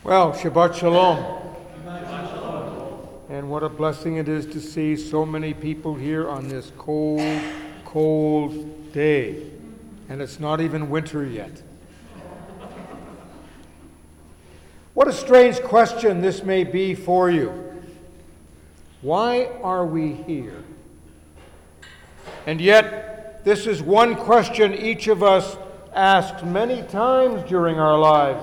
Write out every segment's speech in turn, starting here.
Well, Shabbat Shalom. And what a blessing it is to see so many people here on this cold, cold day. And it's not even winter yet. What a strange question this may be for you. Why are we here? And yet, this is one question each of us asks many times during our lives.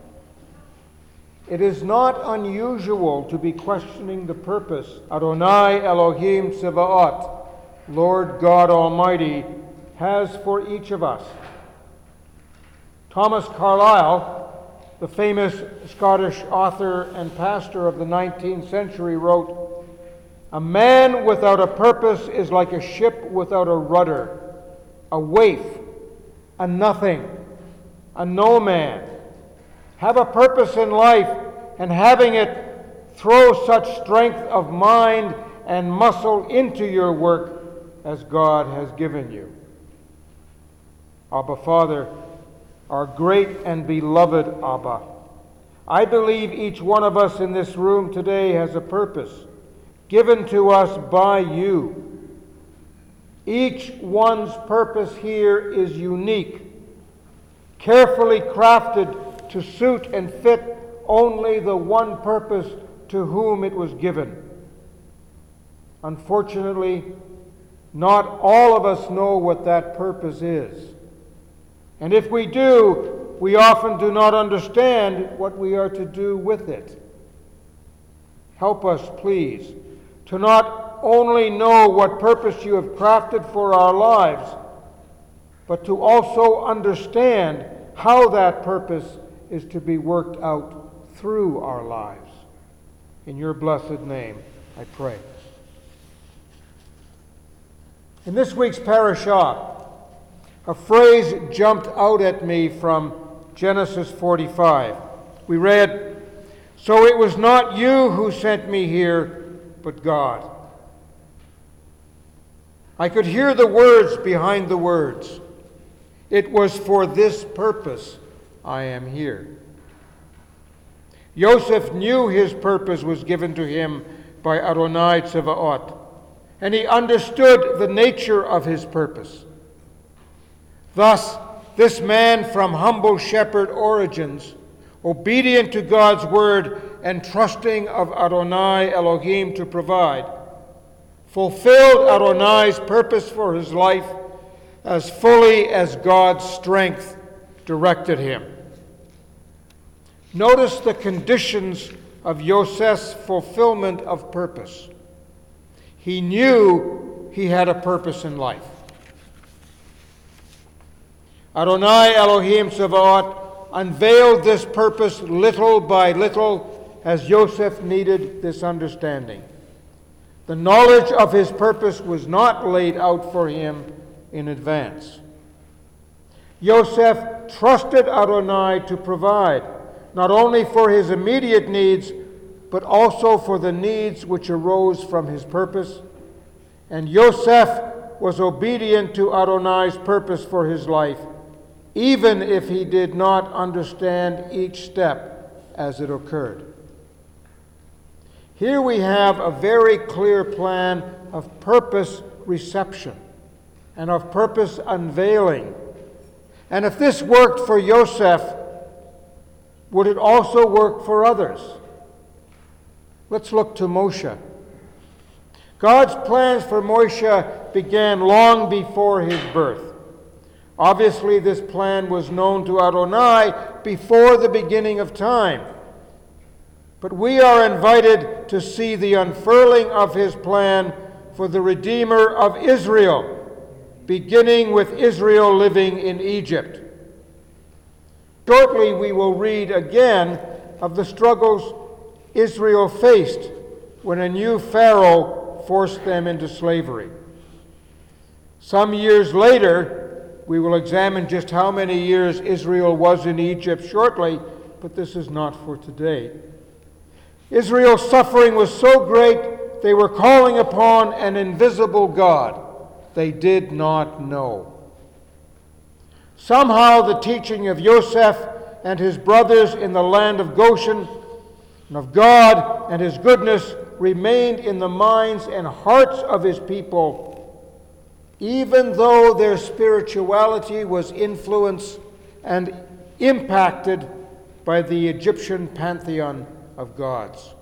It is not unusual to be questioning the purpose Adonai Elohim Tzevaot, Lord God Almighty, has for each of us. Thomas Carlyle, the famous Scottish author and pastor of the 19th century, wrote, "A man without a purpose is like a ship without a rudder, a waif, a nothing, a no man. Have a purpose in life, and having it, throw such strength of mind and muscle into your work as God has given you." Abba Father, our great and beloved Abba, I believe each one of us in this room today has a purpose given to us by you. Each one's purpose here is unique, carefully crafted to suit and fit only the one purpose to whom it was given. Unfortunately, not all of us know what that purpose is. And if we do, we often do not understand what we are to do with it. Help us, please, to not only know what purpose you have crafted for our lives, but to also understand how that purpose is to be worked out through our lives. In your blessed name, I pray. In this week's parashah, a phrase jumped out at me from Genesis 45. We read, "So it was not you who sent me here, but God." I could hear the words behind the words. It was for this purpose I am here. Yosef knew his purpose was given to him by Adonai Tzevaot, and he understood the nature of his purpose. Thus, this man from humble shepherd origins, obedient to God's word and trusting of Adonai Elohim to provide, fulfilled Adonai's purpose for his life as fully as God's strength directed him. Notice the conditions of Yosef's fulfillment of purpose. He knew he had a purpose in life. Adonai Elohim Tzevaot unveiled this purpose little by little as Yosef needed this understanding. The knowledge of his purpose was not laid out for him in advance. Yosef trusted Adonai to provide, not only for his immediate needs, but also for the needs which arose from his purpose. And Yosef was obedient to Adonai's purpose for his life, even if he did not understand each step as it occurred. Here we have a very clear plan of purpose reception and of purpose unveiling. And if this worked for Yosef, would it also work for others? Let's look to Moshe. God's plans for Moshe began long before his birth. Obviously, this plan was known to Adonai before the beginning of time. But we are invited to see the unfurling of his plan for the Redeemer of Israel, beginning with Israel living in Egypt. Shortly, we will read again of the struggles Israel faced when a new Pharaoh forced them into slavery. Some years later, we will examine just how many years Israel was in Egypt shortly, but this is not for today. Israel's suffering was so great, they were calling upon an invisible God they did not know. Somehow the teaching of Yosef and his brothers in the land of Goshen, and of God and his goodness remained in the minds and hearts of his people, even though their spirituality was influenced and impacted by the Egyptian pantheon of gods.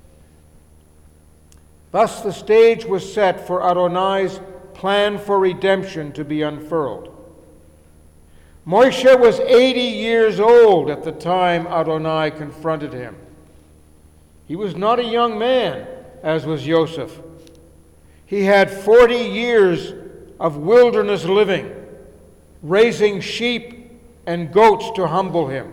Thus the stage was set for Adonai's plan for redemption to be unfurled. Moshe was 80 years old at the time Adonai confronted him. He was not a young man, as was Joseph. He had 40 years of wilderness living, raising sheep and goats to humble him.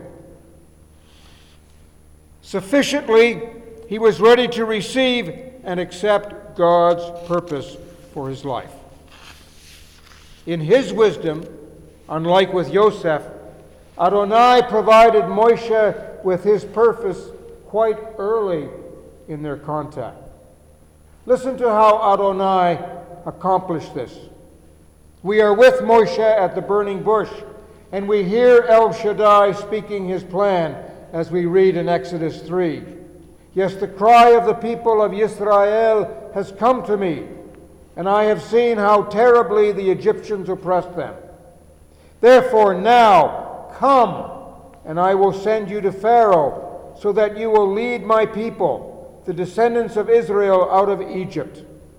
Sufficiently, he was ready to receive and accept God's purpose for his life. In his wisdom, unlike with Joseph, Adonai provided Moshe with his purpose quite early in their contact. Listen to how Adonai accomplished this. We are with Moshe at the burning bush, and we hear El Shaddai speaking his plan as we read in Exodus 3. Yes, the cry of the people of Israel has come to me, and I have seen how terribly the Egyptians oppressed them. Therefore now, come, and I will send you to Pharaoh, so that you will lead my people, the descendants of Israel, out of Egypt.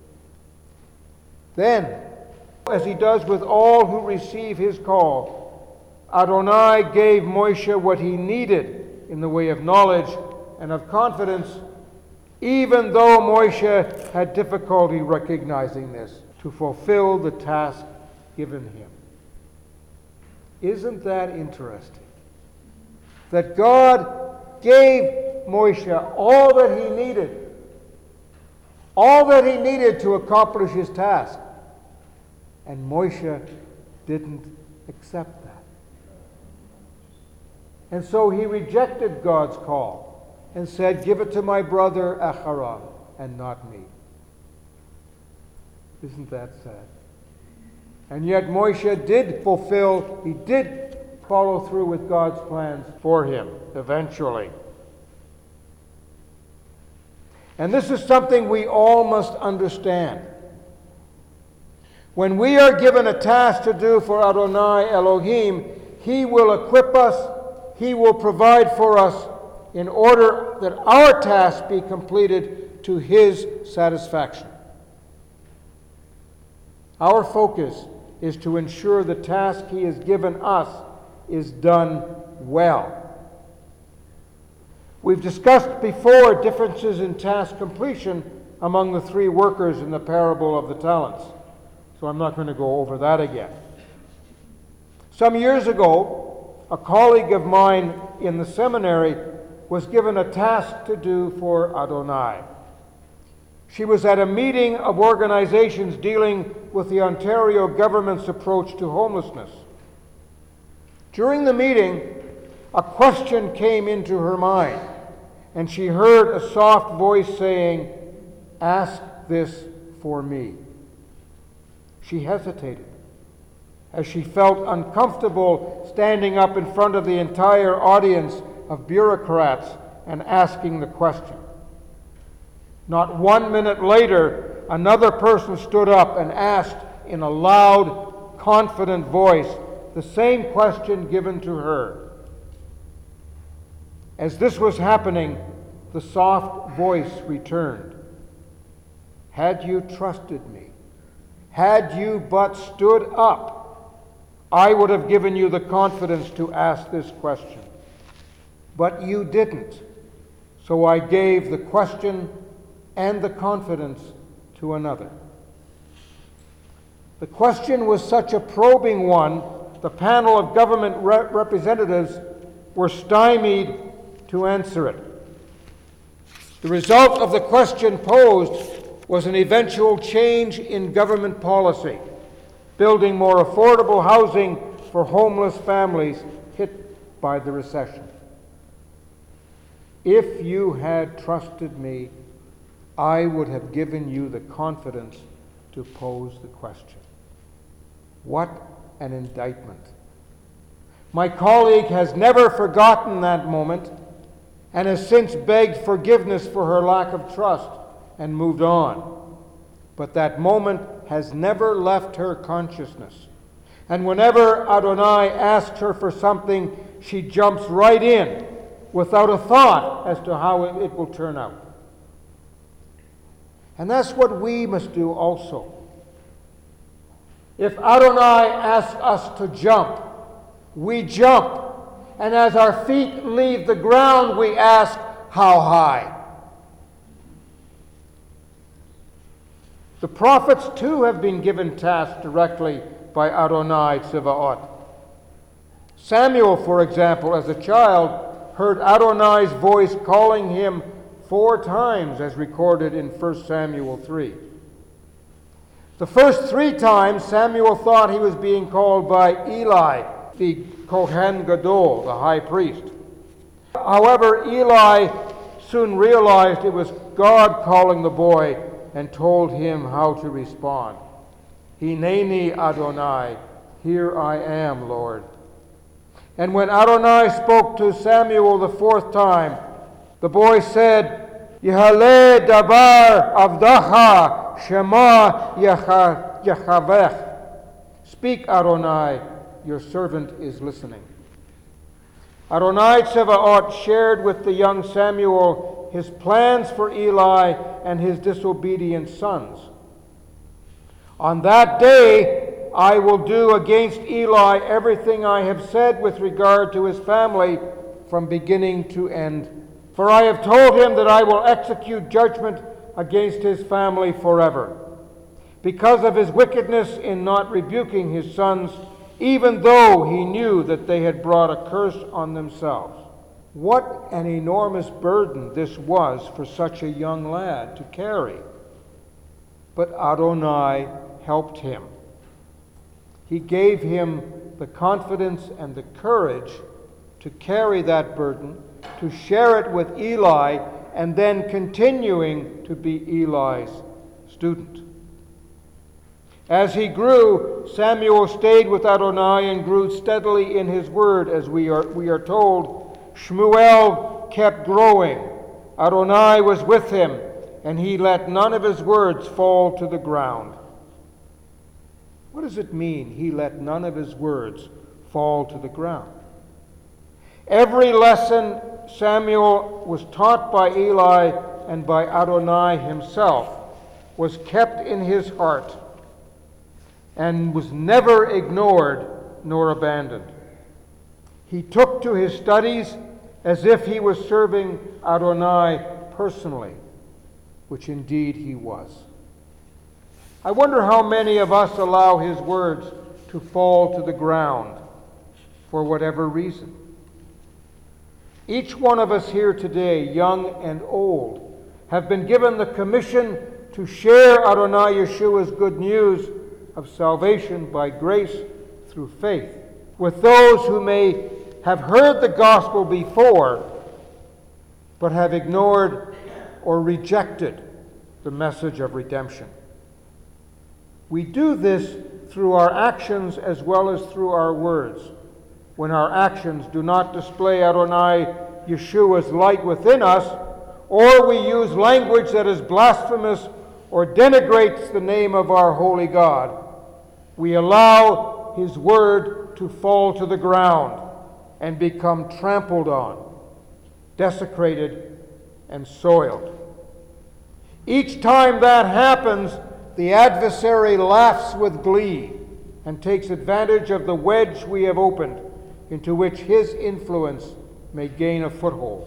Then, as he does with all who receive his call, Adonai gave Moshe what he needed in the way of knowledge and of confidence, even though Moshe had difficulty recognizing this, to fulfill the task given him. Isn't that interesting? That God gave Moshe all that he needed to accomplish his task. And Moshe didn't accept that. And so he rejected God's call and said, "Give it to my brother Aharon and not me." Isn't that sad? And yet Moshe did follow through with God's plans for him eventually. And this is something we all must understand. When we are given a task to do for Adonai Elohim, he will equip us, he will provide for us in order that our task be completed to his satisfaction. Our focus is to ensure the task he has given us is done well. We've discussed before differences in task completion among the three workers in the parable of the talents, so I'm not going to go over that again. Some years ago, a colleague of mine in the seminary was given a task to do for Adonai. She was at a meeting of organizations dealing with the Ontario government's approach to homelessness. During the meeting, a question came into her mind, and she heard a soft voice saying, "Ask this for me." She hesitated, as she felt uncomfortable standing up in front of the entire audience of bureaucrats and asking the question. Not 1 minute later, another person stood up and asked in a loud, confident voice the same question given to her. As this was happening, the soft voice returned. "Had you trusted me, had you but stood up, I would have given you the confidence to ask this question. But you didn't, so I gave the question and the confidence to another." The question was such a probing one, the panel of government representatives were stymied to answer it. The result of the question posed was an eventual change in government policy, building more affordable housing for homeless families hit by the recession. "If you had trusted me, I would have given you the confidence to pose the question." What an indictment. My colleague has never forgotten that moment and has since begged forgiveness for her lack of trust and moved on. But that moment has never left her consciousness. And whenever Adonai asks her for something, she jumps right in without a thought as to how it will turn out. And that's what we must do also. If Adonai asks us to jump, we jump. And as our feet leave the ground, we ask, how high? The prophets too have been given tasks directly by Adonai Tzevaot. Samuel, for example, as a child, heard Adonai's voice calling him 4 times, as recorded in 1 Samuel 3. The first 3 times, Samuel thought he was being called by Eli, the Kohen Gadol, the high priest. However, Eli soon realized it was God calling the boy and told him how to respond. Hineni Adonai, here I am, Lord. And when Adonai spoke to Samuel the 4th time, the boy said, Yehale dabar avdacha shema yechavech. Speak, Adonai, your servant is listening. Adonai Tzevaot shared with the young Samuel his plans for Eli and his disobedient sons. On that day, I will do against Eli everything I have said with regard to his family from beginning to end. For I have told him that I will execute judgment against his family forever, because of his wickedness in not rebuking his sons, even though he knew that they had brought a curse on themselves. What an enormous burden this was for such a young lad to carry. But Adonai helped him. He gave him the confidence and the courage to carry that burden, to share it with Eli, and then continuing to be Eli's student. As he grew, Samuel stayed with Adonai and grew steadily in his word, as we are told. Shmuel kept growing. Adonai was with him, and he let none of his words fall to the ground. What does it mean, he let none of his words fall to the ground? Every lesson Samuel was taught by Eli and by Adonai himself was kept in his heart and was never ignored nor abandoned. He took to his studies as if he was serving Adonai personally, which indeed he was. I wonder how many of us allow his words to fall to the ground for whatever reason. Each one of us here today, young and old, have been given the commission to share Adonai Yeshua's good news of salvation by grace through faith with those who may have heard the gospel before but have ignored or rejected the message of redemption. We do this through our actions as well as through our words. When our actions do not display Adonai Yeshua's light within us, or we use language that is blasphemous or denigrates the name of our holy God, we allow his word to fall to the ground and become trampled on, desecrated, and soiled. Each time that happens, the adversary laughs with glee and takes advantage of the wedge we have opened into which his influence may gain a foothold.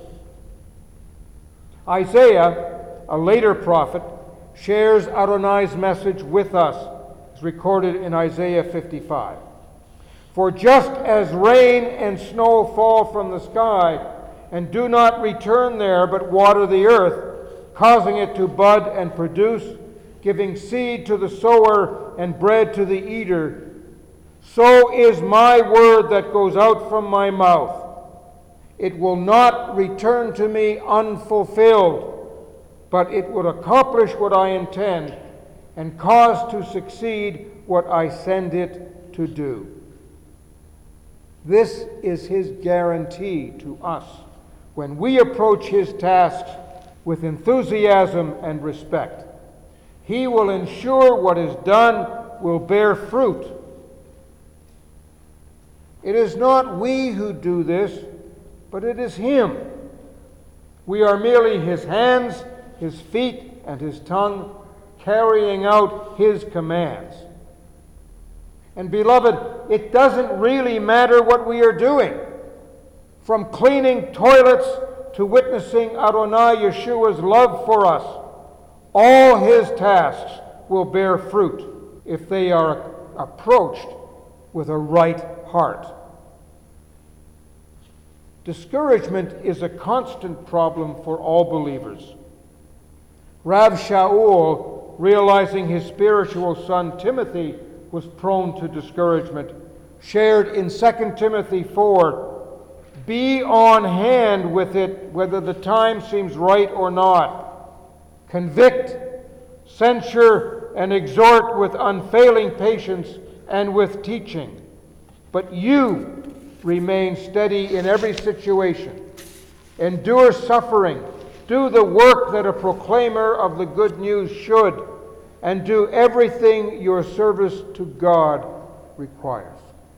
Isaiah, a later prophet, shares Adonai's message with us, as recorded in Isaiah 55. For just as rain and snow fall from the sky and do not return there but water the earth, causing it to bud and produce, giving seed to the sower and bread to the eater, so is my word that goes out from my mouth. It will not return to me unfulfilled, but it would accomplish what I intend and cause to succeed what I send it to do. This is his guarantee to us when we approach his tasks with enthusiasm and respect. He will ensure what is done will bear fruit. It is not we who do this, but it is him. We are merely his hands, his feet, and his tongue, carrying out his commands. And beloved, it doesn't really matter what we are doing. From cleaning toilets to witnessing Adonai Yeshua's love for us, all his tasks will bear fruit if they are approached with a right heart. Discouragement is a constant problem for all believers. Rav Shaul, realizing his spiritual son Timothy was prone to discouragement, shared in 2 Timothy 4, "Be on hand with it whether the time seems right or not. Convict, censure, and exhort with unfailing patience and with teaching. But you remain steady in every situation. Endure suffering. Do the work that a proclaimer of the good news should, and do everything your service to God requires."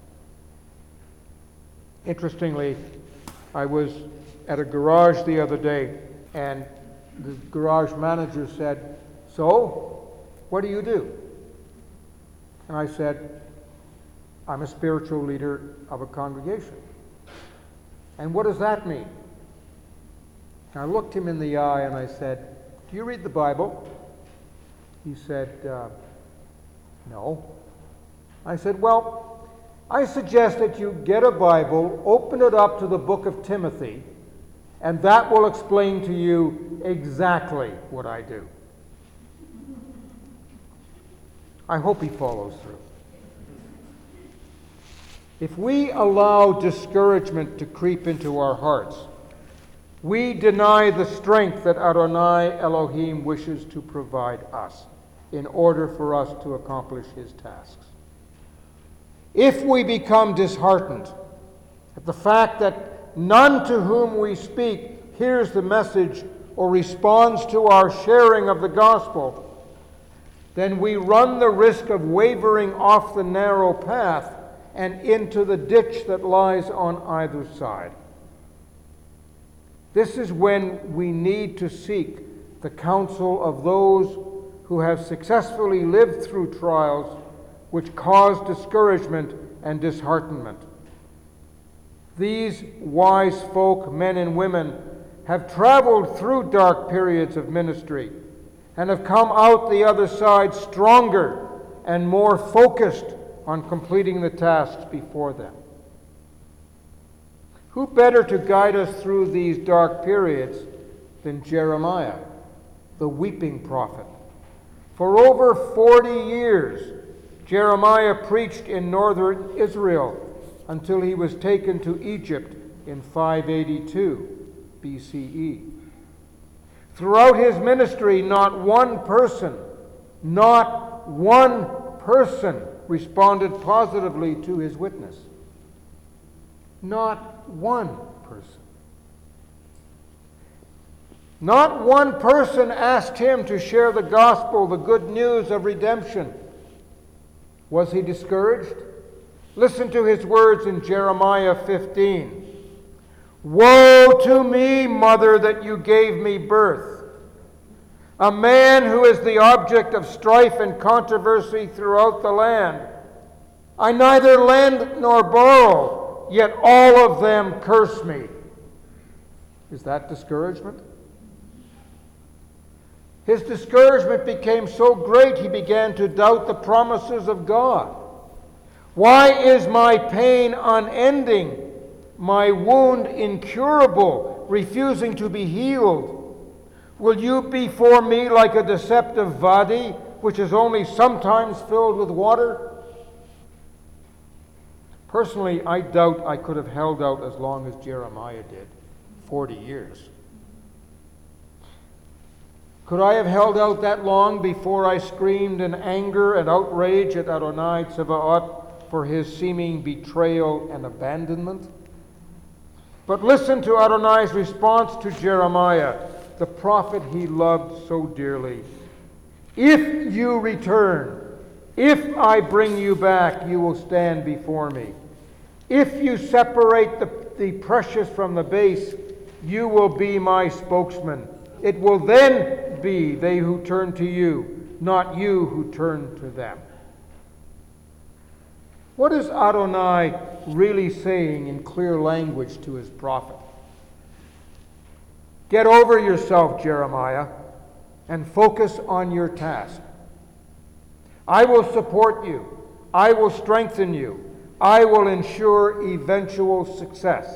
Interestingly, I was at a garage the other day, and the garage manager said, "So, what do you do?" And I said, "I'm a spiritual leader of a congregation." "And what does that mean?" And I looked him in the eye and I said, "Do you read the Bible?" He said, "No." I said, "Well, I suggest that you get a Bible, open it up to the book of Timothy, and that will explain to you exactly what I do." I hope he follows through. If we allow discouragement to creep into our hearts, we deny the strength that Adonai Elohim wishes to provide us in order for us to accomplish his tasks. If we become disheartened at the fact that none to whom we speak hears the message or responds to our sharing of the gospel, then we run the risk of wavering off the narrow path and into the ditch that lies on either side. This is when we need to seek the counsel of those who have successfully lived through trials which cause discouragement and disheartenment. These wise folk, men and women, have traveled through dark periods of ministry and have come out the other side stronger and more focused on completing the tasks before them. Who better to guide us through these dark periods than Jeremiah, the weeping prophet? For over 40 years, Jeremiah preached in northern Israel until he was taken to Egypt in 582 BCE. Throughout his ministry, not one person responded positively to his witness. Not one person. Not one person asked him to share the gospel, the good news of redemption. Was he discouraged? Listen to his words in Jeremiah 15. "Woe to me, mother, that you gave me birth, a man who is the object of strife and controversy throughout the land. I neither lend nor borrow, yet all of them curse me." Is that discouragement? His discouragement became so great he began to doubt the promises of God. "Why is my pain unending, my wound incurable, refusing to be healed? Will you be for me like a deceptive vadi, which is only sometimes filled with water?" Personally, I doubt I could have held out as long as Jeremiah did, 40 years. Could I have held out that long before I screamed in anger and outrage at Adonai Tzevaot for his seeming betrayal and abandonment. But listen to Adonai's response to Jeremiah, the prophet he loved so dearly. If you return, if I bring you back, you will stand before me. If you separate the precious from the base, you will be my spokesman. It will then be they who turn to you, not you who turn to them. What is Adonai really saying in clear language to his prophet? Get over yourself, Jeremiah, and focus on your task. I will support you. I will strengthen you. I will ensure eventual success.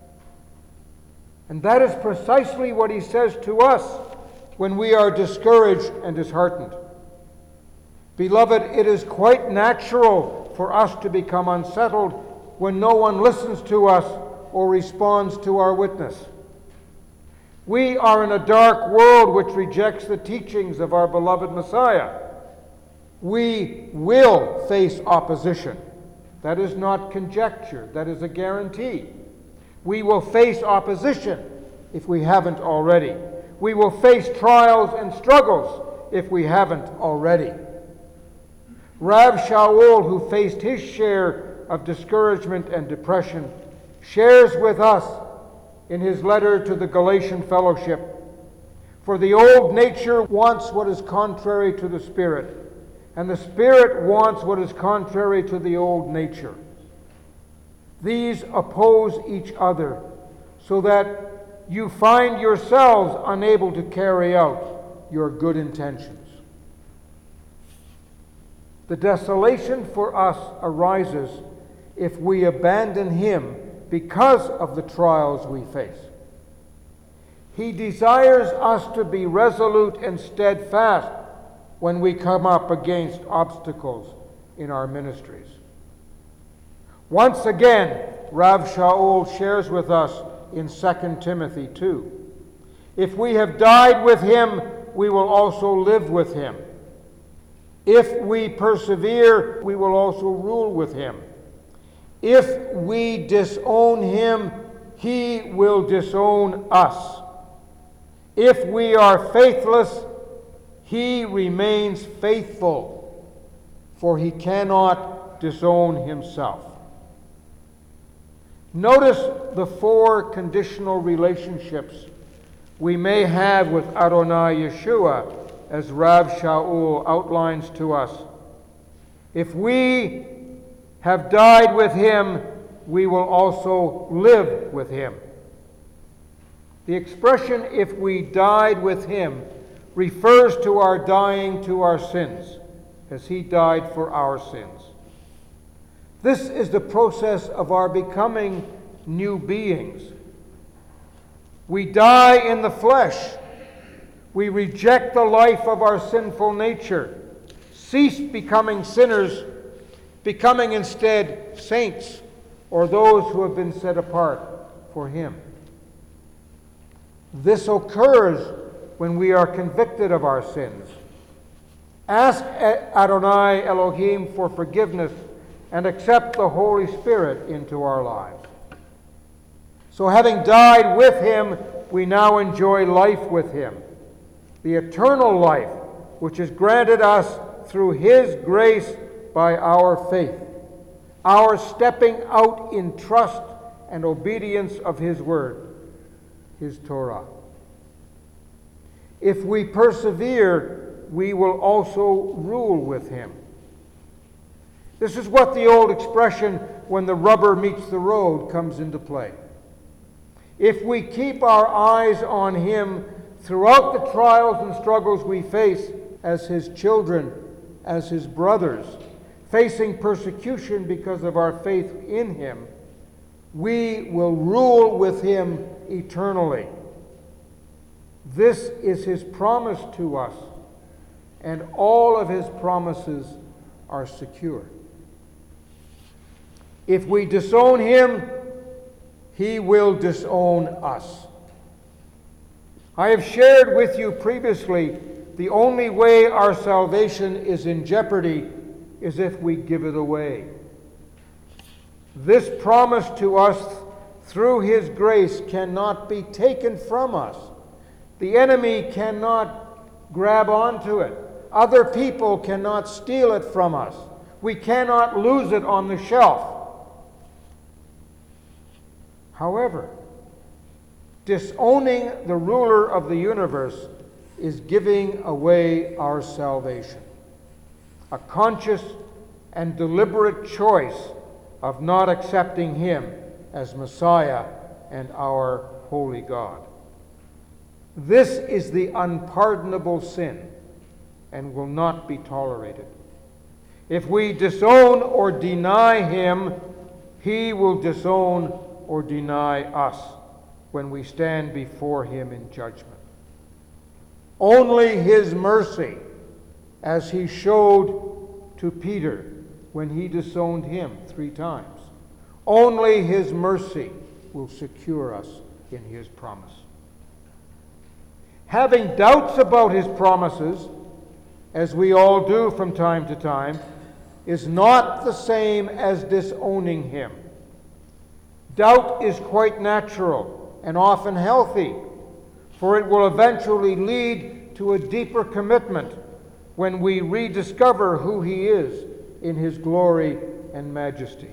And that is precisely what he says to us when we are discouraged and disheartened. Beloved, it is quite natural for us to become unsettled when no one listens to us or responds to our witness. We are in a dark world which rejects the teachings of our beloved Messiah. We will face opposition. That is not conjecture, that is a guarantee. We will face opposition if we haven't already. We will face trials and struggles if we haven't already. Rav Shaul, who faced his share of discouragement and depression, shares with us in his letter to the Galatian fellowship, for the old nature wants what is contrary to the Spirit, and the Spirit wants what is contrary to the old nature. These oppose each other, so that you find yourselves unable to carry out your good intentions. The desolation for us arises if we abandon him because of the trials we face. He desires us to be resolute and steadfast when we come up against obstacles in our ministries. Once again, Rav Shaul shares with us in 2 Timothy 2. If we have died with him, we will also live with him. If we persevere, we will also rule with him. If we disown him, he will disown us. If we are faithless, he remains faithful, for he cannot disown himself. Notice the four conditional relationships we may have with Adonai Yeshua, as Rav Shaul outlines to us. If we have died with him, we will also live with him. The expression, if we died with him, refers to our dying to our sins, as he died for our sins. This is the process of our becoming new beings. We die in the flesh. We reject the life of our sinful nature, cease becoming sinners, becoming instead saints, or those who have been set apart for him. This occurs when we are convicted of our sins. Ask Adonai Elohim for forgiveness and accept the Holy Spirit into our lives. So having died with him, we now enjoy life with him, the eternal life which is granted us through his grace by our faith, our stepping out in trust and obedience of his word, his Torah. If we persevere, we will also rule with him. This is what the old expression, when the rubber meets the road, comes into play. If we keep our eyes on him throughout the trials and struggles we face as his children, as his brothers, facing persecution because of our faith in him, we will rule with him eternally. This is his promise to us, and all of his promises are secure. If we disown him, he will disown us. I have shared with you previously, the only way our salvation is in jeopardy is if we give it away. This promise to us through His grace cannot be taken from us. The enemy cannot grab onto it. Other people cannot steal it from us. We cannot lose it on the shelf. However, disowning the ruler of the universe is giving away our salvation. A conscious and deliberate choice of not accepting Him as Messiah and our holy God. This is the unpardonable sin and will not be tolerated. If we disown or deny Him, He will disown or deny us when we stand before Him in judgment. Only His mercy, as He showed to Peter when he disowned Him 3 times, only His mercy will secure us in His promise. Having doubts about His promises, as we all do from time to time, is not the same as disowning Him. Doubt is quite natural and often healthy, for it will eventually lead to a deeper commitment when we rediscover who He is in His glory and majesty.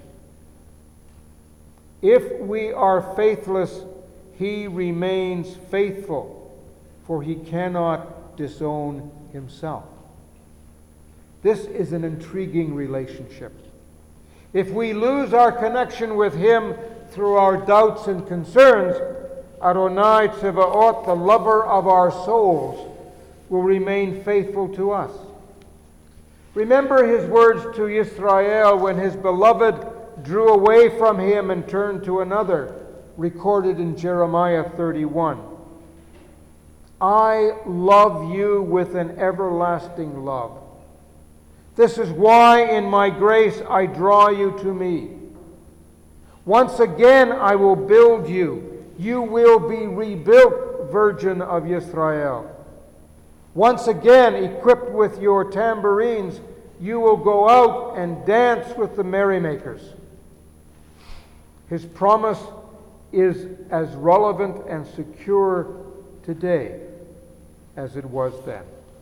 If we are faithless, He remains faithful, for He cannot disown Himself. This is an intriguing relationship. If we lose our connection with Him through our doubts and concerns, Adonai Tzevaot, the lover of our souls, will remain faithful to us. Remember His words to Israel when His beloved drew away from Him and turned to another, recorded in Jeremiah 31. I love you with an everlasting love. This is why in my grace I draw you to me. Once again I will build you. You will be rebuilt, Virgin of Israel. Once again, equipped with your tambourines, you will go out and dance with the merrymakers. His promise is as relevant and secure today as it was then.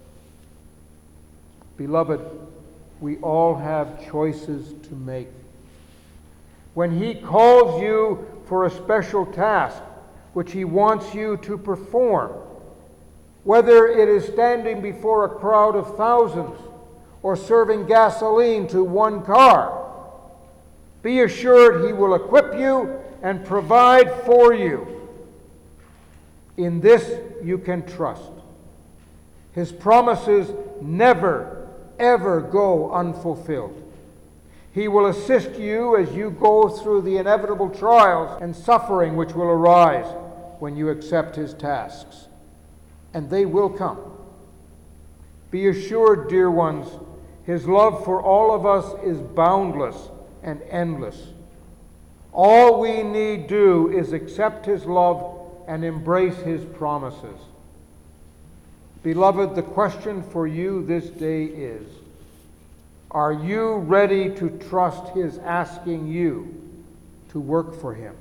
Beloved, we all have choices to make. When He calls you for a special task which He wants you to perform, whether it is standing before a crowd of thousands or serving gasoline to one car, be assured He will equip you and provide for you. In this you can trust. His promises never, ever go unfulfilled. He will assist you as you go through the inevitable trials and suffering which will arise when you accept His tasks. And they will come. Be assured, dear ones, His love for all of us is boundless and endless. All we need do is accept His love and embrace His promises. Beloved, the question for you this day is, are you ready to trust His asking you to work for Him?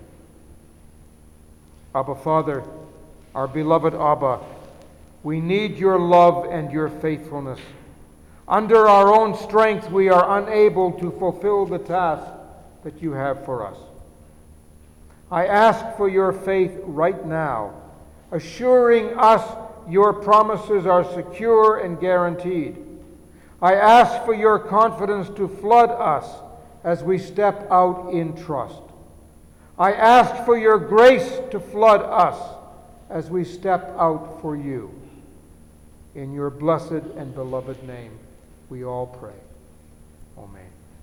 Abba, Father, our beloved Abba, we need your love and your faithfulness. Under our own strength, we are unable to fulfill the task that you have for us. I ask for your faith right now, assuring us your promises are secure and guaranteed. I ask for your confidence to flood us as we step out in trust. I ask for your grace to flood us as we step out for you. In your blessed and beloved name, we all pray. Amen.